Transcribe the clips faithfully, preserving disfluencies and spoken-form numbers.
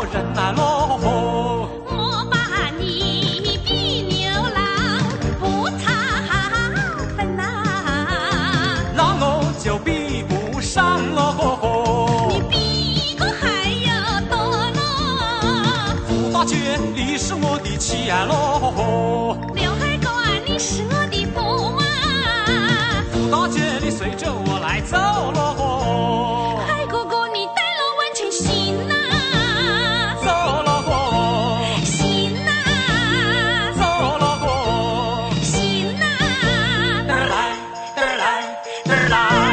人来喽。 我把你比牛郎不差分呐， 那我就比不上喽。 你比我还要多喽。 胡大姐，你是我的妻儿喽。 刘海狗啊，你是我的驸马。 胡大姐，你随着我来走喽。 海哥哥，你带了万千心呐。 走喽， 心呐， 走喽， 心呐， 嘚儿来，嘚儿来，嘚儿来。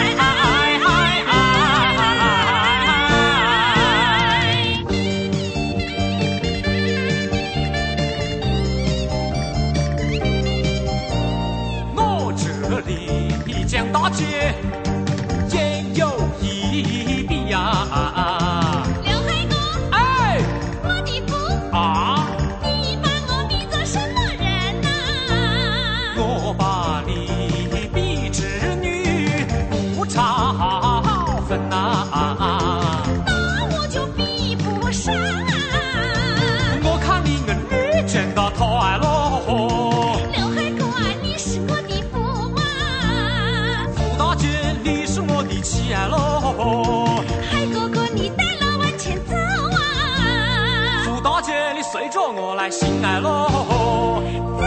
我这里江大姐也有一笔呀。 刘海哥， 哎我的父， 啊， 你把我比作什么人呐？ 我把你比织女不差分呐。 那我就比不上啊。 我看你们女真的太喽。 刘海哥啊，你是我的驸马。 胡大姐，你是我的妻儿喽。 海哥哥，你带了万千走啊。 胡大姐，你随着我来心爱喽。 走